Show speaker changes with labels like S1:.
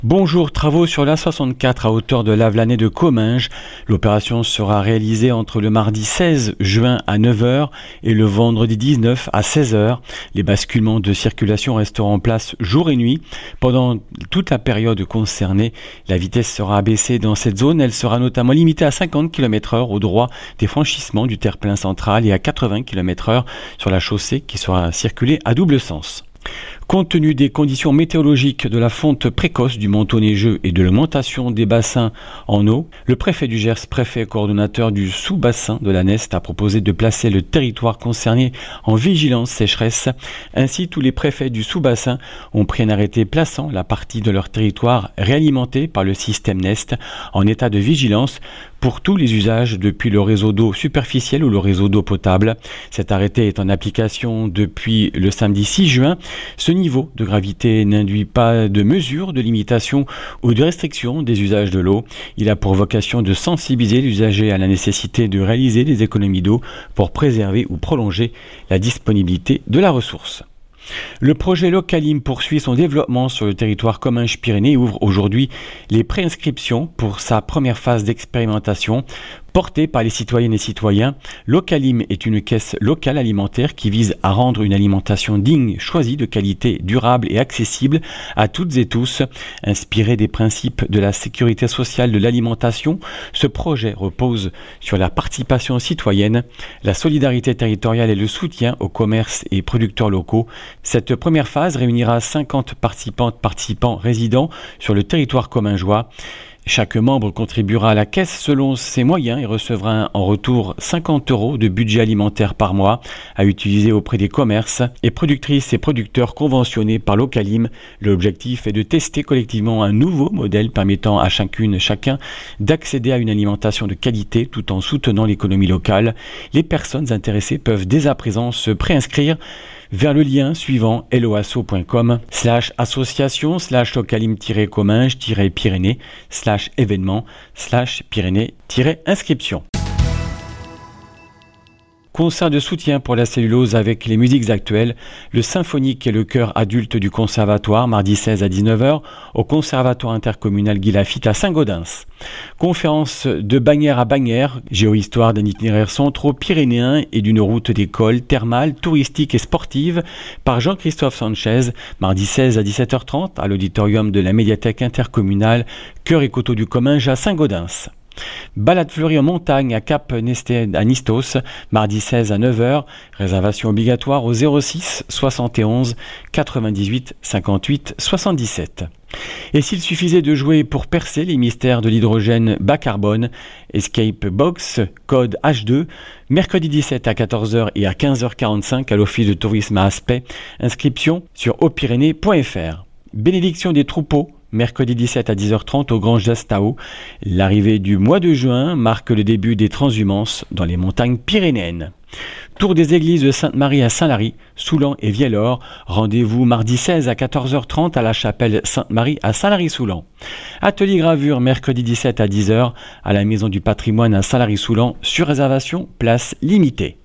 S1: Bonjour, travaux sur l'A64 à hauteur de Lavelanet de Comminges. L'opération sera réalisée entre le mardi 16 juin à 9 h et le vendredi 19 à 16 h. Les basculements de circulation resteront en place jour et nuit. Pendant toute la période concernée, la vitesse sera abaissée dans cette zone. Elle sera notamment limitée à 50 km/h au droit des franchissements du terre-plein central et à 80 km/h sur la chaussée qui sera circulée à double sens. Compte tenu des conditions météorologiques, de la fonte précoce du manteau neigeux et de l'augmentation des bassins en eau, le préfet du Gers, préfet coordonnateur du sous-bassin de la Neste, a proposé de placer le territoire concerné en vigilance sécheresse. Ainsi, tous les préfets du sous-bassin ont pris un arrêté plaçant la partie de leur territoire réalimentée par le système Neste en état de vigilance pour tous les usages depuis le réseau d'eau superficiel ou le réseau d'eau potable. Cet arrêté est en application depuis le samedi 6 juin. Ce niveau de gravité n'induit pas de mesures de limitation ou de restriction des usages de l'eau. Il a pour vocation de sensibiliser l'usager à la nécessité de réaliser des économies d'eau pour préserver ou prolonger la disponibilité de la ressource. Le projet Localim poursuit son développement sur le territoire Comminges-Pyrénées et ouvre aujourd'hui les préinscriptions pour sa première phase d'expérimentation. Portée par les citoyennes et citoyens, Localim est une caisse locale alimentaire qui vise à rendre une alimentation digne, choisie, de qualité, durable et accessible à toutes et tous. Inspiré des principes de la sécurité sociale de l'alimentation, ce projet repose sur la participation citoyenne, la solidarité territoriale et le soutien aux commerces et producteurs locaux. Cette première phase réunira 50 participants résidant sur le territoire commingeois. Chaque membre contribuera à la caisse selon ses moyens et recevra en retour 50 € de budget alimentaire par mois à utiliser auprès des commerces et productrices et producteurs conventionnés par Localim. L'objectif est de tester collectivement un nouveau modèle permettant à chacun d'accéder à une alimentation de qualité tout en soutenant l'économie locale. Les personnes intéressées peuvent dès à présent se préinscrire vers le lien suivant helloasso.com/association/Comminges-Pyrénées/événement/Pyrénées-inscription. Concert de soutien pour la cellulose avec les musiques actuelles, le symphonique et le chœur adulte du conservatoire, mardi 16 à 19 h au conservatoire intercommunal Guy Laffitte à Saint-Gaudens. Conférence de Bagnères à Bagnères, géohistoire d'un itinéraire centro-pyrénéen et d'une route d'école thermale, touristique et sportive par Jean-Christophe Sanchez, mardi 16 à 17 h 30 à l'auditorium de la médiathèque intercommunale Cœur et Coteaux du Comminges à Saint-Gaudens. Balade fleurie en montagne à Cap Nested à Nistos, mardi 16 à 9 h. Réservation obligatoire au 06 71 98 58 77. Et s'il suffisait de jouer pour percer les mystères de l'hydrogène bas carbone, Escape Box, code H2, mercredi 17 à 14 h et à 15 h 45 à l'Office de tourisme à Aspect. Inscription sur hautpyrénées.fr. Bénédiction des troupeaux, mercredi 17 à 10 h 30 au Granges d'Astao. L'arrivée du mois de juin marque le début des transhumances dans les montagnes pyrénéennes. Tour des églises de Sainte-Marie à Saint-Lary, Soulan et Vielor. Rendez-vous mardi 16 à 14 h 30 à la chapelle Sainte-Marie à Saint-Lary-Soulan. Atelier gravure mercredi 17 à 10 h à la Maison du Patrimoine à Saint-Lary-Soulan. Sur réservation, place limitée.